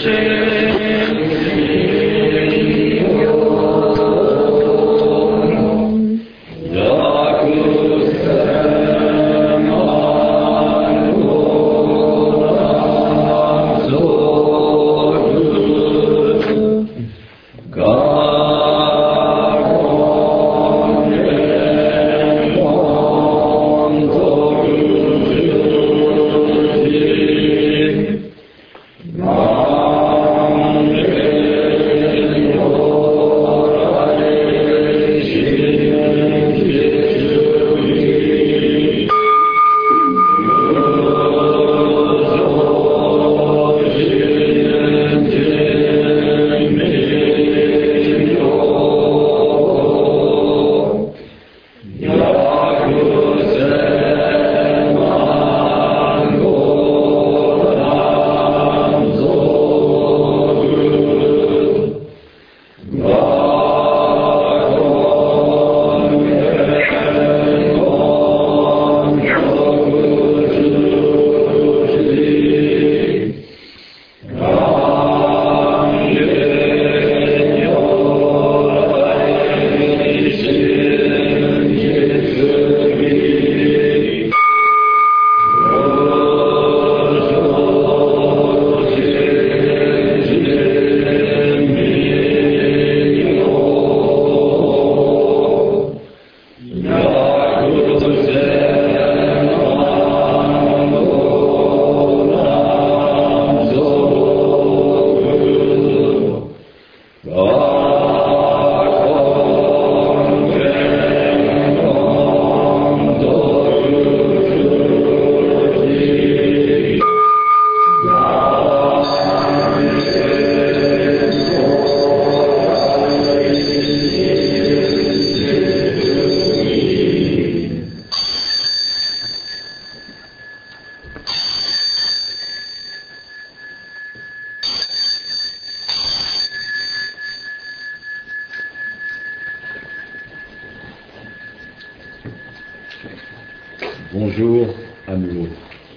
Bonjour à nouveau.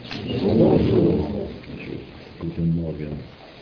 Bonjour. Guten Morgen.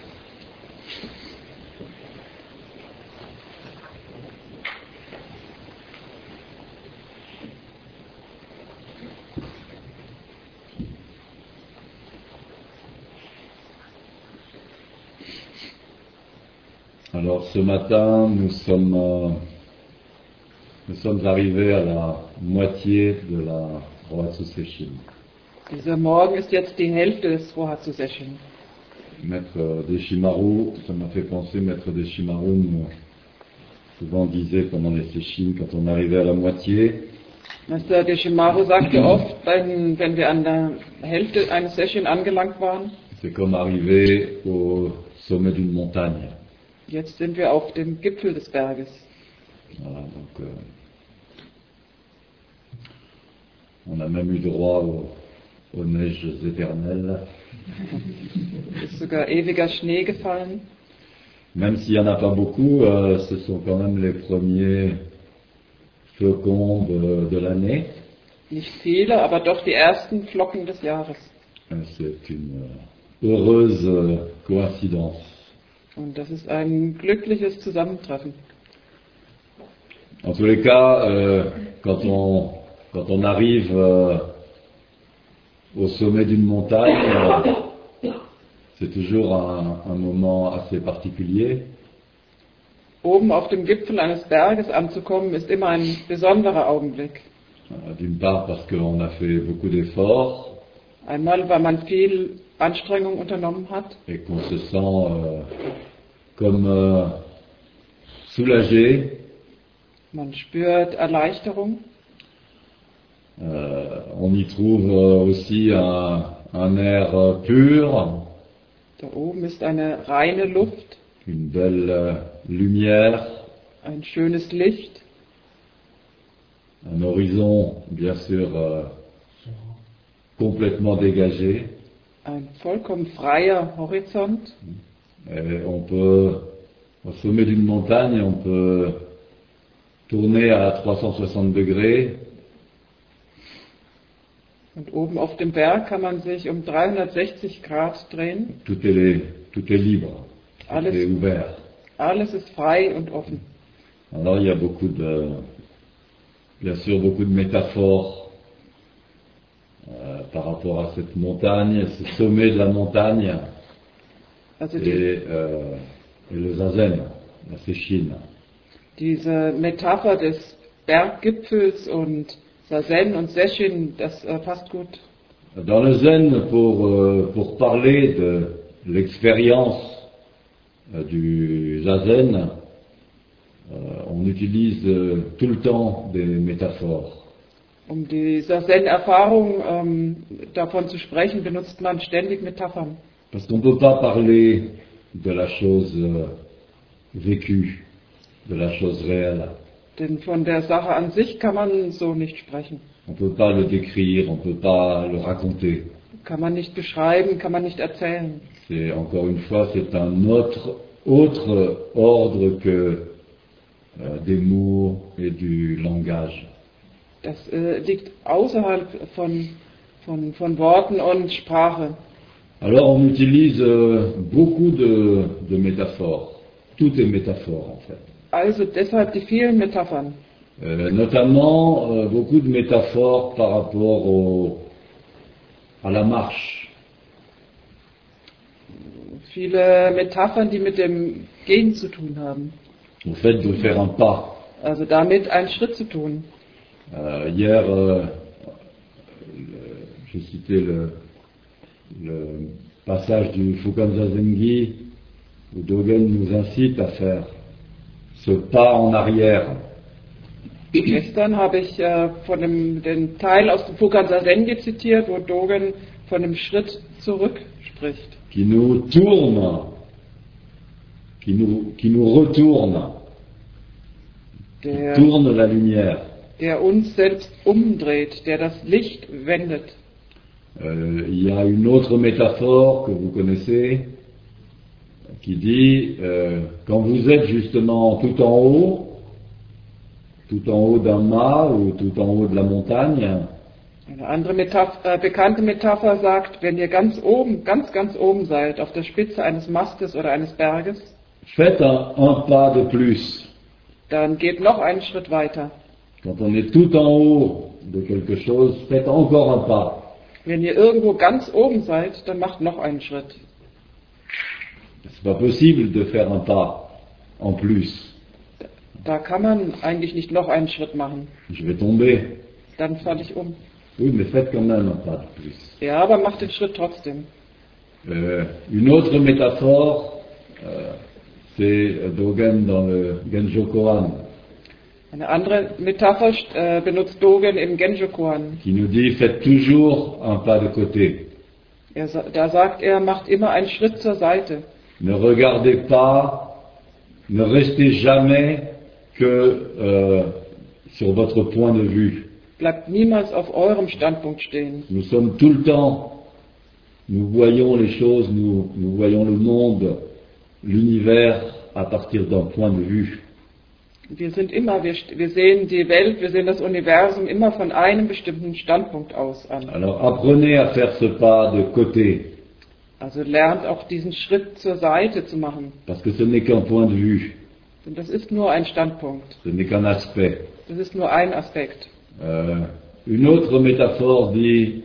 Alors ce matin, nous sommes arrivés à la moitié de la Rohatsu-Sesshin. Dieser Morgen ist jetzt die Hälfte des Rohatsu-Sesshin. Maître Deshimaru, ça m'a fait penser, Maître Deshimaru nous souvent disait pendant les Sesshin, quand on arrivait à la moitié, Meister Deshimaru sagte oft, wenn wir an der Hälfte eines Sesshin angelangt waren, c'est comme arriver au sommet d'une montagne. jetzt sind wir auf dem Gipfel des Berges. Voilà, donc on a même eu droit aux neiges éternelles. Es ist sogar ewiger Schnee gefallen. Même s'il n'y en a pas beaucoup, ce sont quand même les premiers flocons de l'année. Nicht viele, aber doch die ersten Flocken des Jahres. C'est une heureuse coïncidence. Und das ist ein glückliches Zusammentreffen. En tous les cas, quand on arrive au sommet d'une montagne, c'est toujours un moment assez particulier. Oben auf dem Gipfel eines Berges anzukommen, ist immer ein besonderer Augenblick. D'une part parce qu'on a fait beaucoup d'efforts. Einmal, weil man viel Anstrengung unternommen hat. Et qu'on se sent comme soulagé. Man spürt Erleichterung. On y trouve aussi un air pur. Da oben ist eine reine Luft. Une belle lumière. Ein schönes Licht. Un horizon, bien sûr, complètement dégagé. Ein vollkommen freier Horizont. Et on peut, au sommet d'une montagne, on peut tourner à 360 degrés. Und oben auf dem Berg kann man sich um 360 Grad drehen. Tout est libre. c'est Alles, ouvert. alles ist frei und offen. Alors il y a bien sûr beaucoup de métaphores par rapport à cette montagne, ce sommet de la montagne Also et le zazen, la séchine. diese Metapher des Berggipfels und Sazen und Sechin, das passt gut. Dans le zen, pour parler de l'expérience du zazen, on utilise tout le temps des métaphores. Um die Sazen-Erfahrung davon zu sprechen, benutzt man ständig Metaphern. Parce qu'on ne peut pas parler de la chose vécue, de la chose réelle. Denn von der Sache an sich kann man so nicht sprechen. On ne peut pas le décrire, on ne peut pas le raconter. Kann man nicht beschreiben, kann man nicht erzählen. C'est encore une fois, c'est un autre ordre que des mots et du langage. Das liegt außerhalb von Worten und Sprache. Alors on utilise beaucoup de métaphores. Tout est métaphore en fait. Also deshalb die vielen Metaphern. Notamment beaucoup de métaphores par rapport à la marche. Viele Metaphern, die mit dem Gehen zu tun haben. Au fait de faire un pas. Also damit einen Schritt zu tun. Hier, j'ai cité le passage du Fukan-Zazengi où Dogen nous incite à faire ce pas en arrière. Gestern habe ich von den Teil aus dem Fukan-Zazengi zitiert, wo Dogen von dem Schritt zurück spricht. Qui nous tourne, qui nous retourne, qui tourne la lumière. Der uns selbst umdreht, der das Licht wendet. Il y a une autre métaphore que vous connaissez qui dit quand vous êtes justement tout en haut d'un mât ou tout en haut de la montagne, Eine andere bekannte Metapher sagt, wenn ihr ganz oben seid, auf der Spitze eines Mastes oder eines Berges, faites un pas de plus. Dann geht noch einen Schritt weiter. Quand on est tout en haut de quelque chose, faites encore un pas. Wenn ihr irgendwo ganz oben seid, dann macht noch einen Schritt. C'est pas possible de faire un pas en plus. Da kann man eigentlich nicht noch einen Schritt machen. Je vais tomber. Dann falle ich um. Oui, mais faites quand même un pas de plus. Ja, aber macht den Schritt trotzdem. Une autre métaphore, c'est Dogen dans le Genjo Koan. Eine andere Metapher benutzt Dogen im Genjo Koan. Qui nous dit faites toujours un pas de côté. Da sagt er, macht immer einen Schritt zur Seite. Ne regardez pas, ne restez jamais que sur votre point de vue. Bleibt niemals auf eurem Standpunkt stehen. Nous sommes tout le temps, nous voyons les choses, nous voyons le monde, l'univers à partir d'un point de vue. Wir sehen die Welt, wir sehen das Universum immer von einem bestimmten Standpunkt aus an. Alors apprenez à faire ce pas de côté. Also lernt auch diesen Schritt zur Seite zu machen. Parce que ce n'est qu'un point de vue. Denn das ist nur ein Standpunkt. Ce n'est qu'un aspect. Das ist nur ein Aspekt. Une autre métaphore dit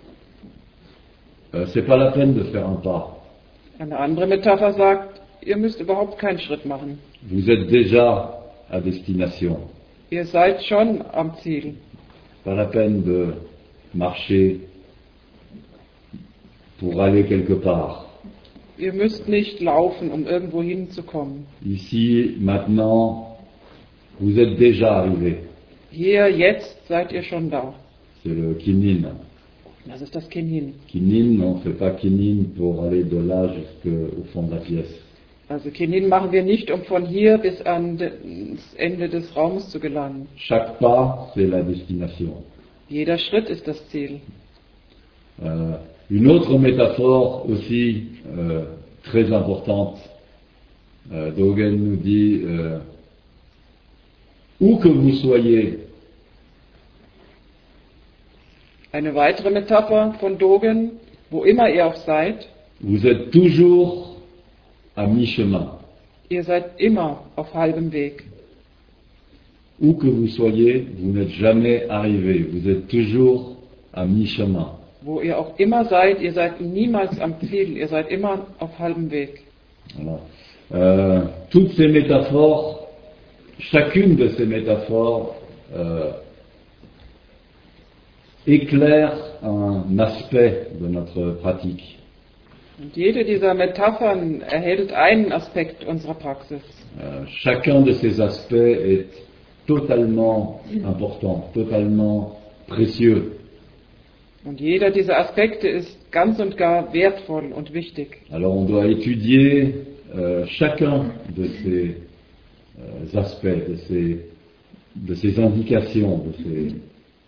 c'est pas la peine de faire un pas. Eine andere Metapher sagt, ihr müsst überhaupt keinen Schritt machen. Vous êtes déjà à destination. Ihr seid schon am Ziel. Pas la peine de marcher pour aller quelque part. Ihr müsst nicht laufen, um irgendwo hinzukommen. Ici, maintenant, vous êtes déjà arrivé. Hier, jetzt seid ihr schon da. C'est le kinin. Das ist das Kinin. Kinin, on ne fait pas kinin pour aller de là jusqu'au fond de la pièce. Also Kinin machen wir nicht, um von hier bis ans Ende des Raumes zu gelangen. Chaque pas, c'est la destination. Jeder Schritt ist das Ziel. Une autre métaphore aussi très importante, Dogen nous dit où que vous soyez, Eine weitere Metapher von Dogen, wo immer ihr auch seid, vous êtes toujours à mi-chemin. Ihr seid immer auf halbem Weg. Où que vous soyez, vous n'êtes jamais arrivé. Vous êtes toujours à mi-chemin. Wo ihr auch immer seid, ihr seid niemals am Ziel, ihr seid immer auf halbem Weg. Voilà. Toutes ces métaphores, chacune de ces métaphores éclaire un aspect de notre pratique. Und jede dieser Metaphern erhält einen Aspekt unserer Praxis. Chacun de ces aspects est totalement important, totalement précieux. Und jeder dieser Aspekte ist ganz und gar wertvoll und wichtig. Alors on doit étudier chacun de ces aspects, de ces indications, de ces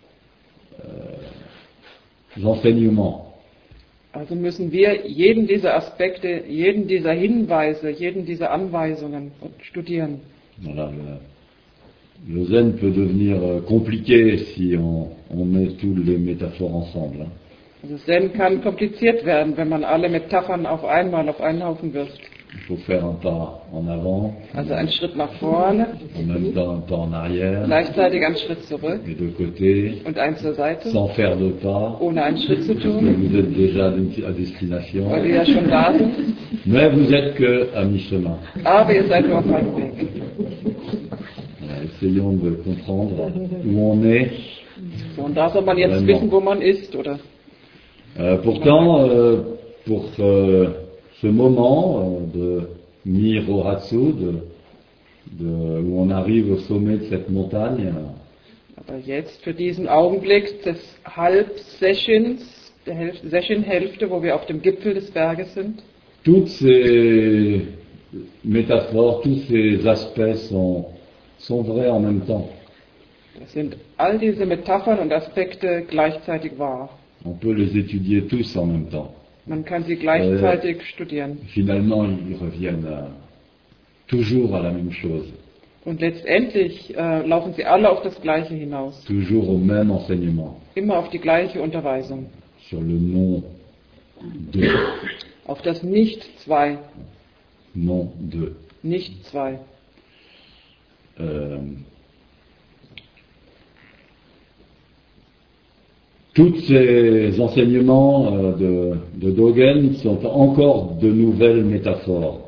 enseignements. Also müssen wir jeden dieser Aspekte, jeden dieser Hinweise, jeden dieser Anweisungen studieren. Voilà, le zen peut devenir compliqué si on met toutes les métaphores ensemble. Hein. Also Zen kann kompliziert werden, wenn man alle Metaphern auf einmal auf einen Haufen wirft. Il faut faire un pas en avant, Also einen Schritt nach vorne, en même temps un pas en arrière, gleichzeitig einen Schritt zurück et de côté, und einen zur Seite, sans faire de pas, ohne einen Schritt zu parce que tun, vous êtes déjà à destination, weil wir ja schon da sind. mais vous êtes que à mi-chemin. Aber ihr seid nur auf halbem Weg. Voilà, essayons de comprendre où on est. So, und da soll man jetzt Vraiment. wissen, wo man ist, oder? Pourtant, pour ce moment de Mirohatsu, où on arrive au sommet de cette montagne, Aber jetzt für diesen Augenblick des Halbsessions, der Session-Hälfte, wo wir auf dem Gipfel des Berges sind, toutes ces métaphores, tous ces aspects sont vrais en même temps. das sind all diese Metaphern und Aspekte gleichzeitig wahr. On peut les étudier tous en même temps. Man kann sie gleichzeitig studieren. Finalement, ils reviennent toujours à la même chose, Und letztendlich laufen sie alle auf das Gleiche hinaus. toujours au même enseignement, Immer auf die gleiche Unterweisung. sur le nom de, Auf das Nicht-Zwei. nom de. Nicht-Zwei. Tous ces enseignements de Dogen sont encore de nouvelles métaphores.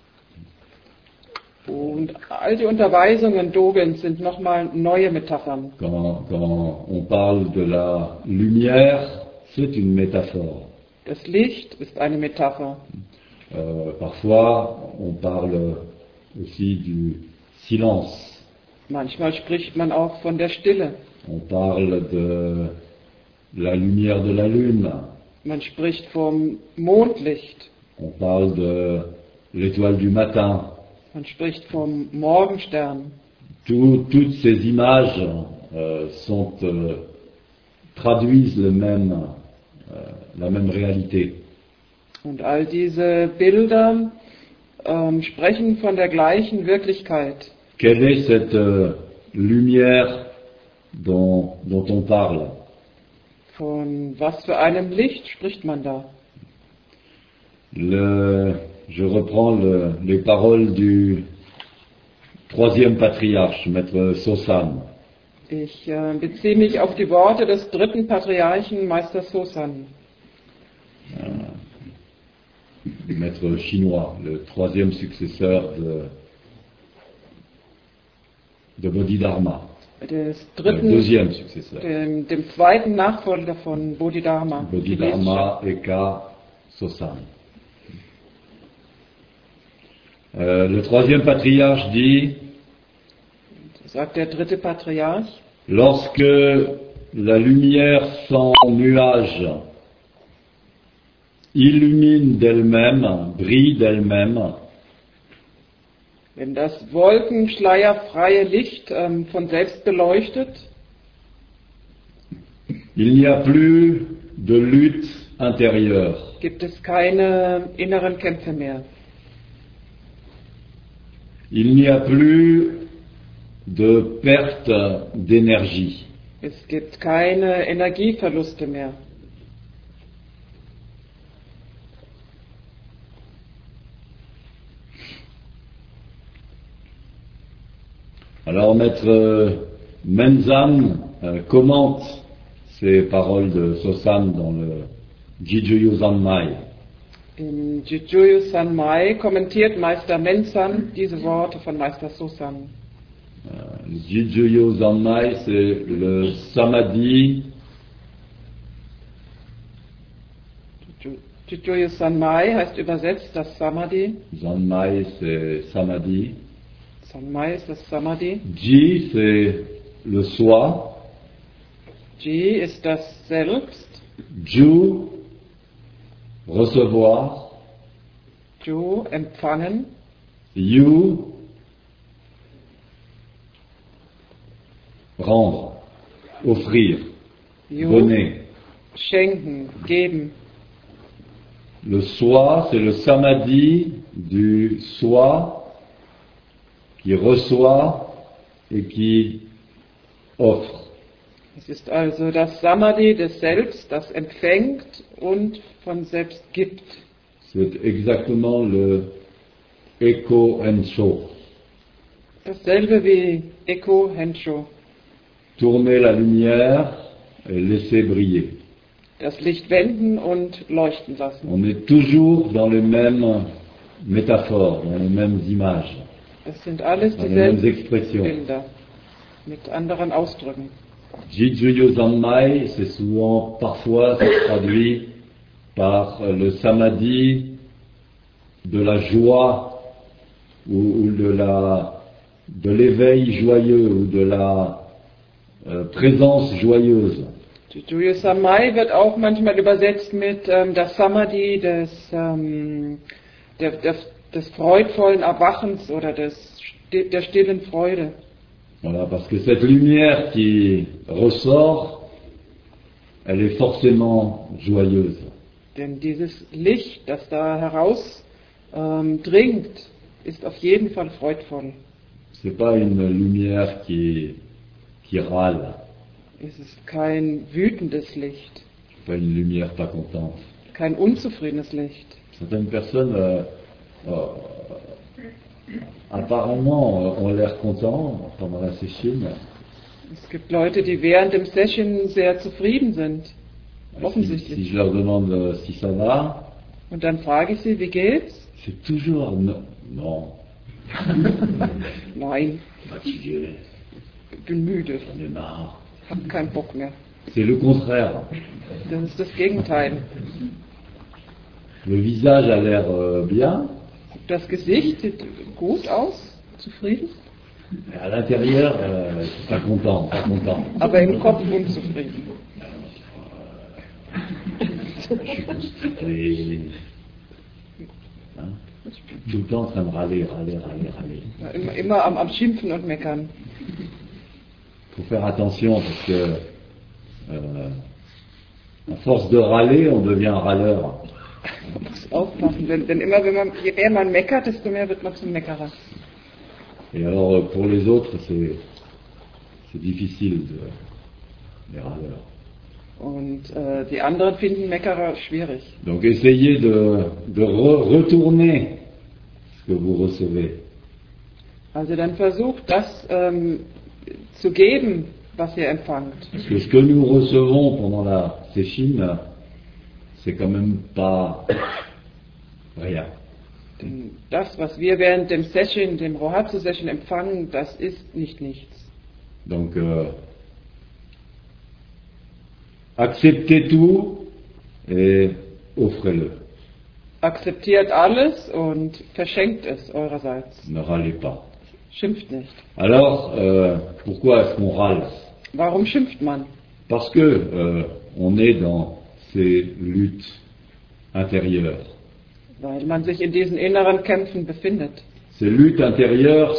Und all die Unterweisungen Dogens sind nochmal neue Metaphern. Quand on parle de la lumière, c'est une métaphore. Das Licht ist eine Metapher. Parfois, on parle aussi du silence. Manchmal spricht man auch von der Stille. On parle de la lumière de la lune. Man spricht vom Mondlicht. On parle de l'étoile du matin. Man spricht vom Morgenstern. Toutes ces images traduisent la même réalité. Und all diese Bilder sprechen von der gleichen Wirklichkeit. Quelle est cette lumière dont on parle? Von was für einem Licht spricht man da? Je reprends les paroles du troisième patriarche, Maître Sosan. Ich beziehe mich auf die Worte des dritten Patriarchen, Meister Sosan. Maître chinois, le troisième successeur de Bodhidharma. Deuxième successeur. Dem zweiten Nachfolger von Bodhidharma. Bodhidharma Eka Sosan. Le troisième patriarche dit, sagt der dritte Patriarch, lorsque la lumière sans nuage illumine d'elle-même, brille d'elle-même, wenn das wolkenschleierfreie Licht von selbst beleuchtet, il n'y a plus de lutte intérieure. Gibt es keine inneren Kämpfe mehr. Il n'y a plus de perte d'énergie. Es gibt keine Energieverluste mehr. Alors maître Menzan commente ces paroles de Sosan dans le Jijuyu Zanmai. Im Jijuyu Sanmai kommentiert Meister Menzan diese Worte von Meister Sosan. Le Jijuyu Zanmai, c'est le samadhi Jijuyu Sanmai heißt übersetzt das Samadhi. Zanmai, c'est samadhi. Sanmai ist das Samadhi. Ji, c'est le soi. Ji ist das Selbst. Ju, recevoir. Ju, empfangen. Yu, rendre, offrir, Ju, donner. schenken, geben. Le soi, c'est le samadhi du soi qui reçoit et qui offre. Es ist also das Samadhi des Selbst, das empfängt und von selbst gibt. C'est exactement le Eko Ensho. Dasselbe wie Eko Hensho. Tourner la lumière et laisser briller. Das Licht wenden und leuchten lassen. On est toujours dans les mêmes métaphores, dans les mêmes images, Das sind alles dans les mêmes dieselben expressions. Bilder mit anderen Ausdrücken. Jijuyu Zanmai, c'est souvent, parfois, c'est traduit par le samadhi de la joie ou de l'éveil joyeux ou de la présence joyeuse. Jijuyu Samai wird auch manchmal übersetzt mit das Samadhi des freudvollen Erwachens oder der stillen Freude. Voilà, parce que cette lumière qui ressort, elle est forcément joyeuse. Denn dieses Licht, das da heraus dringt, ist auf jeden Fall freudvoll. C'est pas une lumière qui râle, Es ist kein wütendes Licht, c'est pas une lumière pas contente. kein unzufriedenes Licht. Certaines personnes apparemment ont l'air contents pendant la session. Es gibt Leute, die während dem Session sehr zufrieden sind, Si offensichtlich. je leur demande si ça va, Und dann frage ich sie, wie geht's? c'est toujours non, Nein, fatigué, ich bin müde, j'en ai marre. hab keinen Bock mehr. C'est le contraire. Das ist das Gegenteil. Le visage a l'air bien, Das Gesicht sieht gut aus, zufrieden, mais à l'intérieur, pas content, pas content. aber im Kopf unzufrieden. Je suis constipé. Hein? Tout le temps en train de râler. Ja, immer am Schimpfen und Meckern. Il faut faire attention parce que à force de râler, on devient un râleur. Man muss aufpassen, denn immer je mehr man meckert, desto mehr wird man zum Meckerer. Et alors pour les autres, c'est difficile les râleurs. Und die anderen finden Meckerer schwierig. Donc essayez de retourner ce que vous recevez. Also dann versucht das zu geben, was ihr empfangt. Parce que ce que nous recevons pendant la session, c'est quand même pas rien. Denn das, was wir während dem Session, dem Rohatsu-Session empfangen, das ist nicht nichts. Donc acceptez tout et offrez-le. Akzeptiert alles und verschenkt es eurerseits. Ne râlez pas. Schimpft nicht. Alors, pourquoi est-ce qu'on râle? Warum schimpft man? Parce que on est dans ces luttes intérieures. Weil man sich in diesen inneren Kämpfen befindet. Ces luttes intérieures,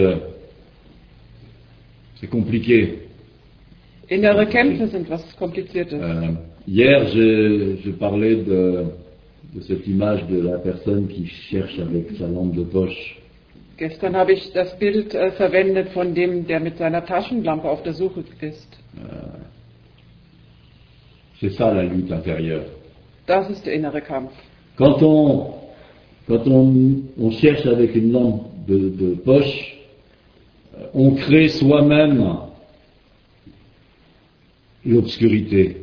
c'est compliqué. Innere Kämpfe sind was Kompliziertes. Hier, je parlais de cette image de la personne qui cherche avec sa lampe de poche. Gestern habe ich das Bild verwendet von dem, der mit seiner Taschenlampe auf der Suche ist. C'est ça la lutte intérieure. Das ist der innere Kampf. Quand on cherche avec une lampe de poche, on crée soi-même l'obscurité.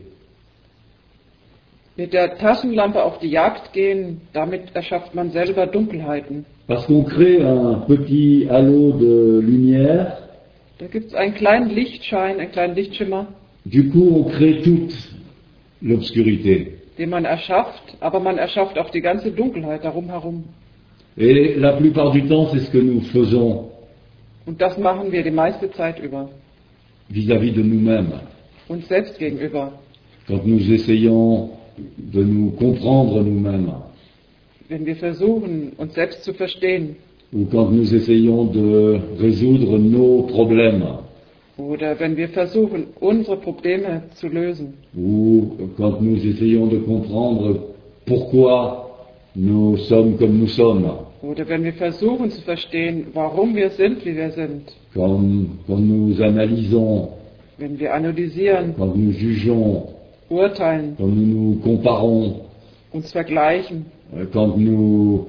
Mit der Taschenlampe auf die Jagd gehen, damit erschafft man selber Dunkelheiten. Parce qu'on crée un petit halo de lumière, Da gibt es einen kleinen Lichtschein, einen kleinen Lichtschimmer, du coup on crée toute l'obscurité. den man erschafft, aber man erschafft auch die ganze Dunkelheit darum herum. Et la plupart du temps, c'est ce que nous faisons Und das machen wir die meiste Zeit über, vis-à-vis de nous-mêmes. uns selbst gegenüber. Quand nous essayons de nous comprendre nous-mêmes, Wenn wir versuchen, uns selbst zu verstehen, ou quand nous essayons de résoudre nos problèmes, oder wenn wir versuchen, unsere Probleme zu lösen, ou quand nous essayons de comprendre pourquoi nous sommes comme nous sommes, oder wenn wir versuchen zu verstehen, warum wir sind, wie wir sind, quand nous analysons, wenn wir analysieren, quand nous jugeons, urteilen, quand nous nous comparons, uns vergleichen, quand nous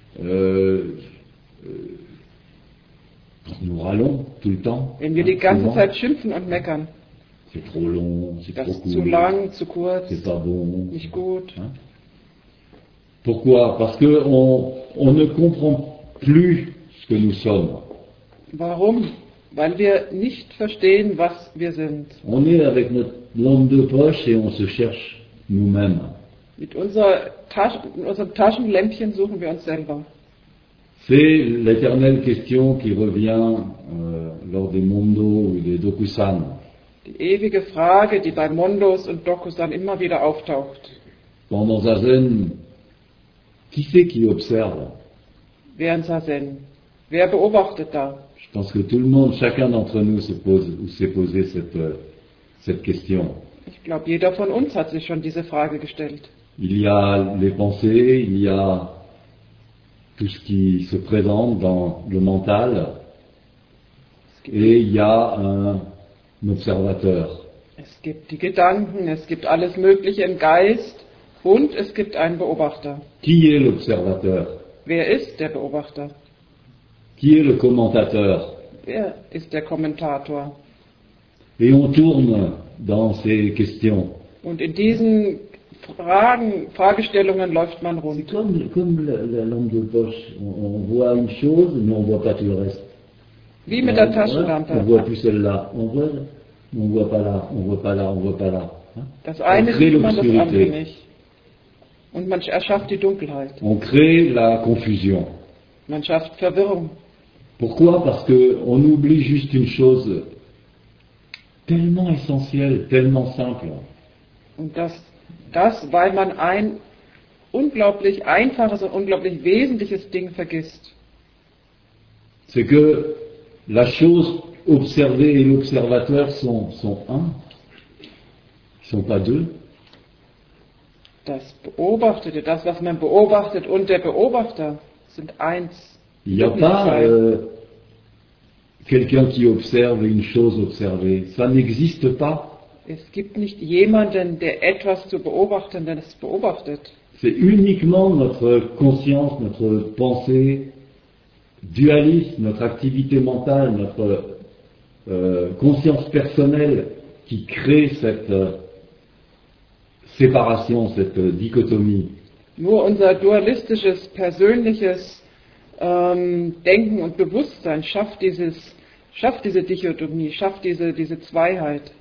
râlons tout le temps, wenn wir die ganze souvent, Zeit schimpfen und meckern, c'est trop long, c'est das trop ist zu court, lang, zu kurz, c'est pas bon. nicht gut. Hein? Pourquoi? Parce que on ne comprend plus ce que nous sommes. Warum? Weil wir nicht verstehen, was wir sind. On est avec notre lampe de poche et on se cherche nous-mêmes. Mit unserem Taschenlämpchen suchen wir uns selber. C'est l'éternelle question qui revient lors des Mondo ou des Dokusan. Die ewige Frage, die bei Mondos und Dokusan immer wieder auftaucht. Pendant Zazen, qui c'est qui observe? Während Zazen. Wer beobachtet da? Je pense que tout le monde, chacun d'entre nous se pose ou s'est posé cette question. Ich glaube, jeder von uns hat sich schon diese Frage gestellt. Il y a les pensées, il y a tout ce qui se présente dans le mental, et il y a un observateur. Es gibt die Gedanken, es gibt alles Mögliche im Geist und es gibt einen Beobachter. Qui est l'observateur? Wer ist der Beobachter? Qui est le commentateur? Wer ist der Kommentator? Et on tourne dans ces questions. Und in diesen Fragestellungen läuft man C'est rund. comme la lampe de poche. On voit une chose, mais on voit pas tout le reste. Wie mit der Taschenlampe. On voit plus celle-là. On voit pas là, on voit pas là, on voit pas là. Hein? Das eine On crée sieht man, das andere l'obscurité. nicht. Und man erschafft die Dunkelheit. On crée la confusion. Man schafft Verwirrung. Pourquoi? Parce que on oublie juste une chose tellement essentielle, tellement simple. Und das, weil man ein unglaublich einfaches und unglaublich wesentliches Ding vergisst. C'est que la chose observée et l'observateur sont un. Ils sont pas deux. Das Beobachtete, das, was man beobachtet und der Beobachter sind eins. Il n'y a pas quelqu'un qui observe et une chose observée. Ça n'existe pas. Es gibt nicht jemanden, der etwas zu beobachten, der es beobachtet. C'est uniquement notre conscience, notre pensée dualiste, notre activité mentale, notre conscience personnelle qui crée cette séparation, cette dichotomie. Nur unser dualistisches, persönliches Denken und Bewusstsein schafft diese Dichotomie, schafft diese Zweiheit.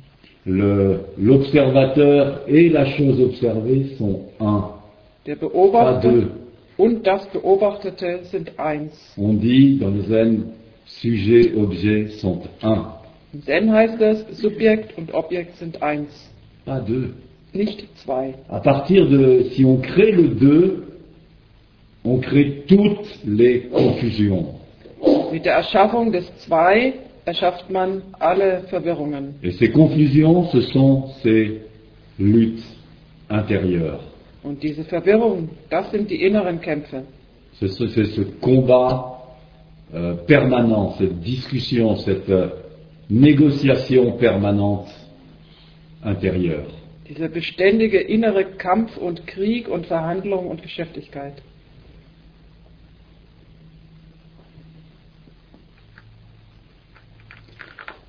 L'observateur et la chose observée sont un, Der pas Beobachter deux. und das Beobachtete sind eins. On dit dans le Zen, sujet, objet sont un, Im Zen heißt es, Subjekt und Objekt sind eins, pas deux. nicht zwei. À partir de, si on crée le deux, on crée toutes les confusions. Mit der Erschaffung des Zwei erschafft man alle Verwirrungen. Et ces confusions, ce sont ces luttes intérieures. Und diese Verwirrung, das sind die inneren Kämpfe. C'est ce combat permanent, cette discussion, cette négociation permanente intérieure. Dieser beständige innere Kampf und Krieg und Verhandlung und Geschäftigkeit.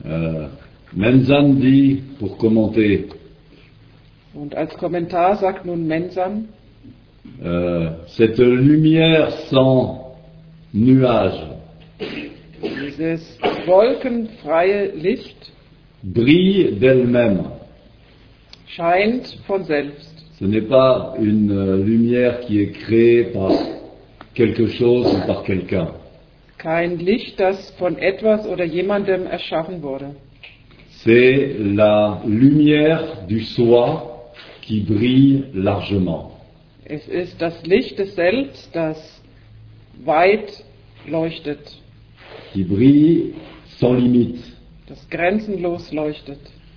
Menzan dit, pour commenter, Und als Kommentar sagt nun Menzan, cette lumière sans nuage dieses wolkenfreie Licht brille d'elle-même. scheint von selbst. Ce n'est pas une lumière qui est créée par quelque chose ou par quelqu'un. Kein Licht, das von etwas oder jemandem erschaffen wurde. C'est la lumière du soi qui brille largement. Es ist das Licht des Selbst, das weit leuchtet, Qui brille sans limite. das grenzenlos leuchtet.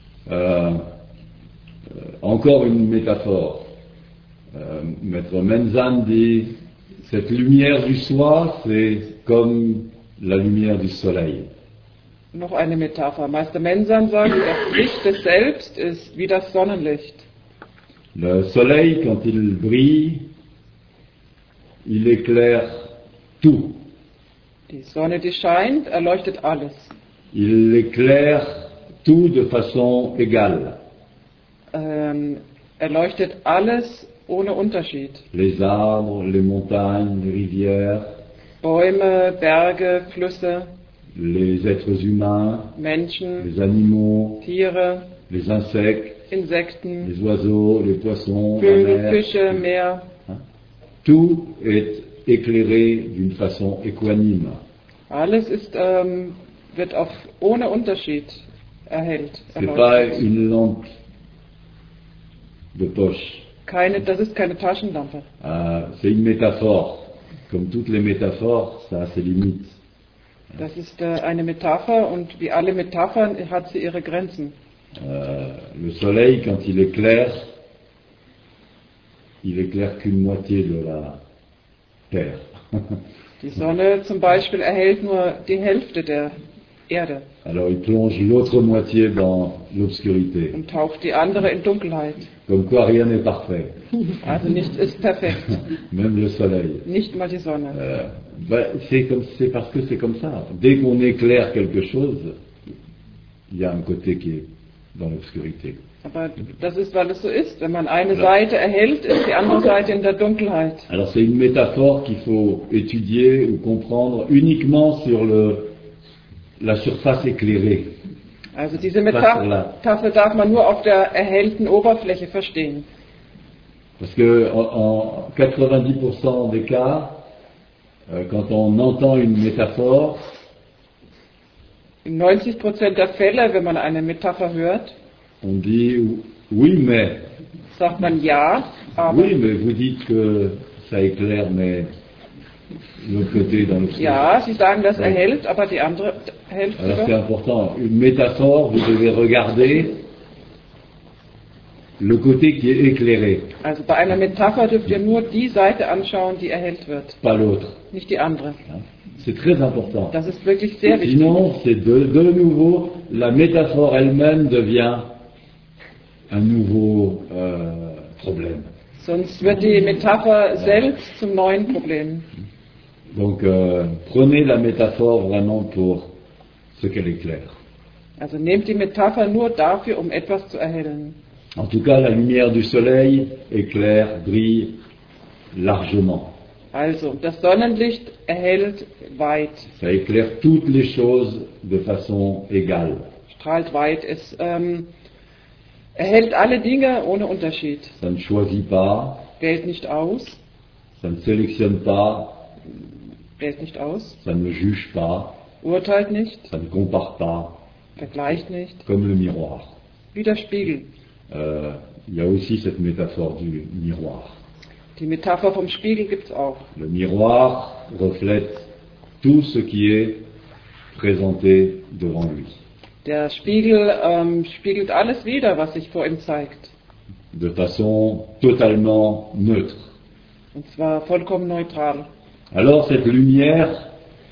Encore une métaphore. Maître Menzan dit, cette lumière du soi, c'est comme la lumière du soleil. Noch eine Metapher. Meister Menzan sagt, das Licht des Selbst ist wie das Sonnenlicht. Le soleil, quand il brille, il éclaire tout. Die Sonne, die scheint, erleuchtet alles. Il éclaire tout de façon égale. Erleuchtet alles ohne Unterschied. Les arbres, les montagnes, les rivières, Bäume, Berge, Flüsse, les êtres humains, Menschen, les animaux, Tiere, les insectes, Insekten, les oiseaux, les poissons, la Vögel, mer. Fische, Meer. Tout est éclairé d'une façon équanime. Alles ist, wird ohne Unterschied erhellt. C'est pas Erleuchtet. une lampe de poche. Das ist keine Taschenlampe. C'est une métaphore. Comme toutes les métaphores, ça a ses limites. Das ist eine Metapher und wie alle Metaphern hat sie ihre Grenzen. Le soleil, quand il éclaire qu'une moitié de la terre. Die Sonne zum Beispiel erhellt nur die Hälfte der Erde Alors il plonge l'autre moitié dans l'obscurité. und taucht die andere in Dunkelheit. Comme quoi rien n'est parfait, Also nichts ist perfekt, même le soleil. nicht mal die Sonne. C'est parce que c'est comme ça. Dès qu'on éclaire quelque chose, il y a un côté qui est dans l'obscurité. Aber das ist, weil es so ist. Wenn man eine Seite erhellt, ist die andere Seite in der Dunkelheit. Alors c'est une métaphore qu'il faut étudier ou comprendre uniquement sur la surface éclairée. Also diese Metapher darf man nur auf der erhellten Oberfläche verstehen. Parce que en 90% des cas, quand on entend une métaphore, In 90% der Fälle, wenn man eine Metapher hört, on dit oui mais, sagt man ja, aber oui mais vous dites que ça éclaire mais l'autre côté dans l'obscurité. ja, sie sagen, das erhellt, aber die andere Hälfte Alors c'est doch. important, une métaphore, vous devez regarder le côté qui est éclairé, Also bei einer Metapher dürft ihr nur die Seite anschauen, die erhellt wird, pas l'autre. nicht die andere. C'est très important. Das ist wirklich sehr wichtig. Sinon, c'est de nouveau, la métaphore elle-même devient un nouveau problème. Sonst wird die Metapher selbst zum neuen Problem. Donc, prenez la métaphore vraiment pour ce qu'elle éclaire. Also nehmt die Metapher nur dafür, um etwas zu erhellen. En tout cas, la lumière du soleil éclaire, brille largement. Also, das Sonnenlicht erhellt weit, Ça éclaire toutes les choses de façon égale. strahlt weit. Es erhellt alle Dinge ohne Unterschied. Ça ne choisit pas, Wählt nicht aus, ça ne sélectionne pas, wählt nicht aus, ça ne juge pas, urteilt nicht, ça ne compare pas, vergleicht nicht, comme le miroir. wie der Spiegel. Il y a aussi cette métaphore du miroir. Die Metapher vom Spiegel gibt's auch. Le miroir reflète tout ce qui est présenté devant lui, Der Spiegel spiegelt alles wider, was sich vor ihm zeigt. de façon totalement neutre. Und zwar vollkommen neutral. Alors cette lumière,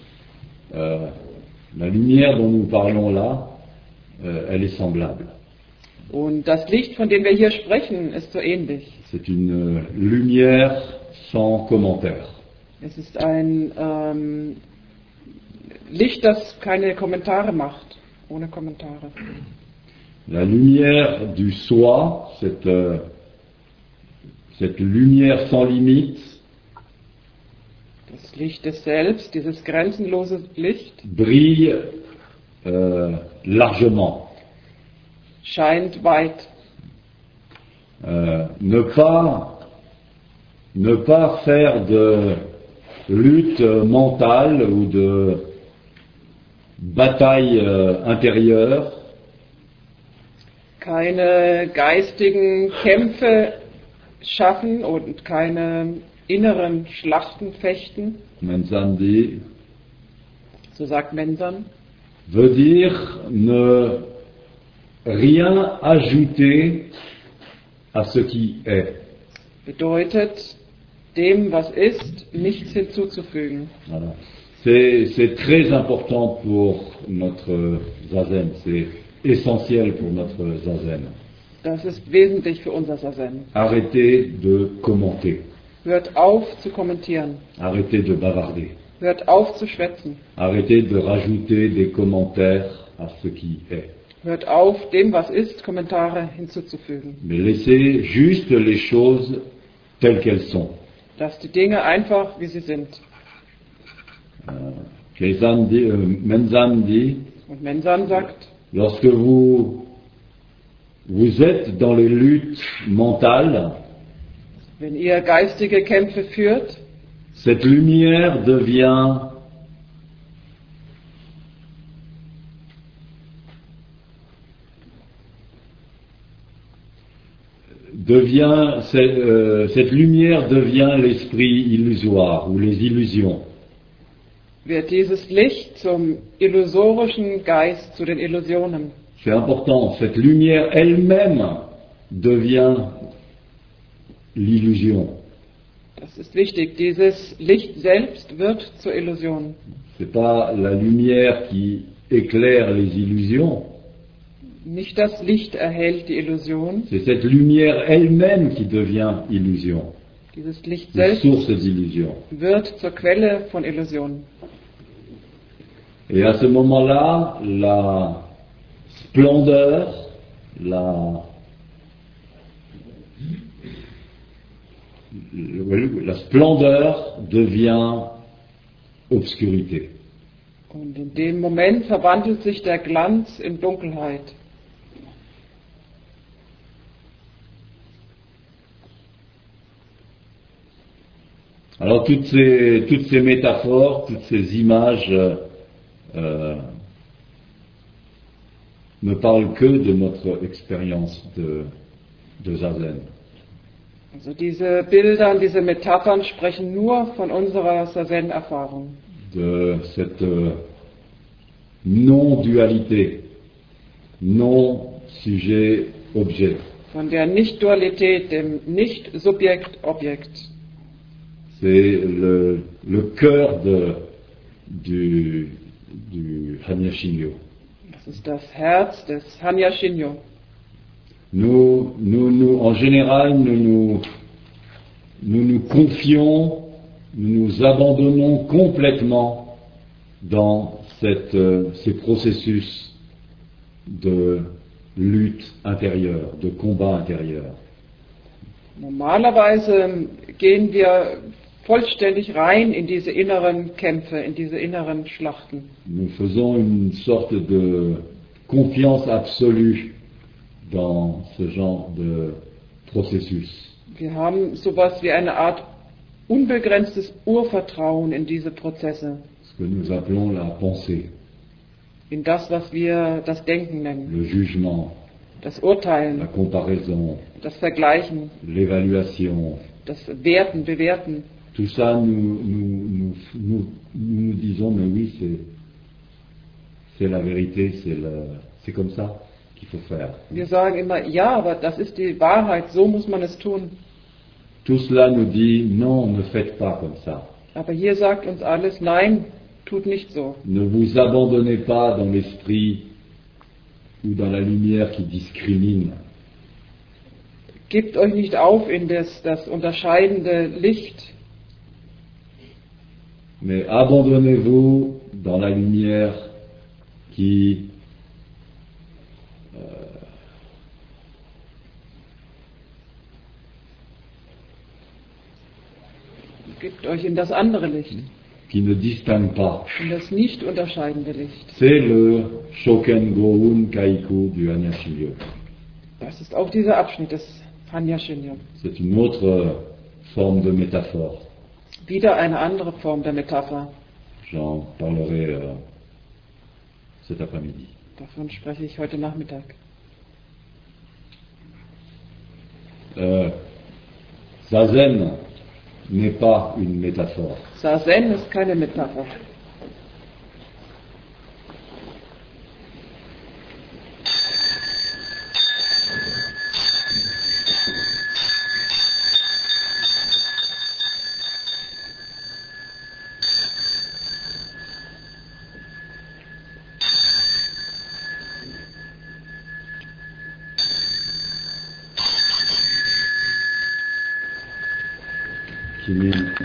la lumière dont nous parlons là, elle est semblable. Und das Licht, von dem wir hier sprechen, ist so ähnlich. C'est une lumière sans commentaire. Es ist ein Licht, das keine Kommentare macht. ohne Kommentare. La lumière du soi, cette lumière sans limite, Das Licht des Selbst, dieses grenzenlose Licht, brille largement. scheint weit. Ne pas faire de lutte mentale ou de bataille intérieure, Keine geistigen Kämpfe schaffen und keine inneren Schlachten fechten, Menzan dit, so sagt Mensan, veut dire ne rien ajouter à ce qui est. bedeutet, dem, was ist, nichts hinzuzufügen. Voilà. C'est très important pour notre Zazen, c'est essentiel pour notre Zazen. Das ist wesentlich für unser Sazen. Arrêtez de commenter, Hört auf zu kommentieren. arrêtez de bavarder, Hört auf zu schwätzen. arrêtez de rajouter des commentaires à ce qui est. Hört auf, dem, was ist, Kommentare hinzuzufügen. Mais laissez juste les choses telles qu'elles sont. Dass die Dinge einfach, wie sie sind. Menzan dit, Und Mensan sagt, lorsque vous êtes dans les luttes mentales, wenn ihr geistige Kämpfe führt, cette lumière cette lumière devient l'esprit illusoire ou les illusions. wird dieses Licht zum illusorischen Geist, zu den Illusionen. C'est important, cette lumière elle-même devient l'illusion. Das ist wichtig. Dieses Licht selbst wird zur Illusion. C'est pas la lumière qui éclaire les illusions, Nicht das Licht erhält die Illusion. c'est cette lumière elle-même qui devient illusion, Dieses Licht die selbst source d'illusion. wird zur Quelle von Illusionen. Et à ce moment-là, la splendeur, la splendeur devient obscurité. Und in dem Moment verwandelt sich der Glanz in Dunkelheit. Alors toutes ces métaphores, toutes ces images ne parlent que de notre expérience de Zazen. Also diese Bilder, diese Metaphern sprechen nur von unserer Sazen-Erfahrung. De cette non-dualité, non-sujet-objet. Von der Nicht-Dualität, dem Nicht-Subjekt-Objekt. C'est le cœur du Hanya Shinyo. Das ist das Herz des Hanya Shinyo. En général, nous nous confions, nous nous abandonnons complètement dans ces processus de lutte intérieure, de combat intérieur. Normalerweise gehen wir vollständig rein in diese inneren Kämpfe, in diese inneren Schlachten. Nous faisons une sorte de confiance absolue dans ce genre de processus. Wir haben sowas wie eine Art unbegrenztes Urvertrauen in diese Prozesse, Ce que nous appelons la pensée, in das, was wir das Denken nennen, le jugement, das la Urteilen, comparaison, das Vergleichen, l'évaluation. das Werten, Bewerten. Tout ça, nous disons, mais oui, c'est la vérité, c'est comme ça qu'il faut faire. Wir sagen immer, ja, aber das ist die Wahrheit, so muss man es tun. Tout cela nous dit, non, ne faites pas comme ça. Aber hier sagt uns alles, nein, tut nicht so. Ne vous abandonnez pas dans l'esprit ou dans la lumière qui discrimine. Gebt euch nicht auf in das unterscheidende Licht, Mais abandonnez-vous dans la lumière qui gibt euch in das andere Licht, qui ne distingue pas. in das nicht unterscheidende Licht. C'est le Shoken Goun Kaiku du Hanya Shingyo. Das ist auch dieser Abschnitt des Hanya Shinyo. C'est une autre forme de métaphore. Wieder eine andere Form der Metapher. J'en parlerai cet après-midi. Davon spreche ich heute Nachmittag. Zazen n'est pas une métaphore. Zazen ist keine Metapher. Qui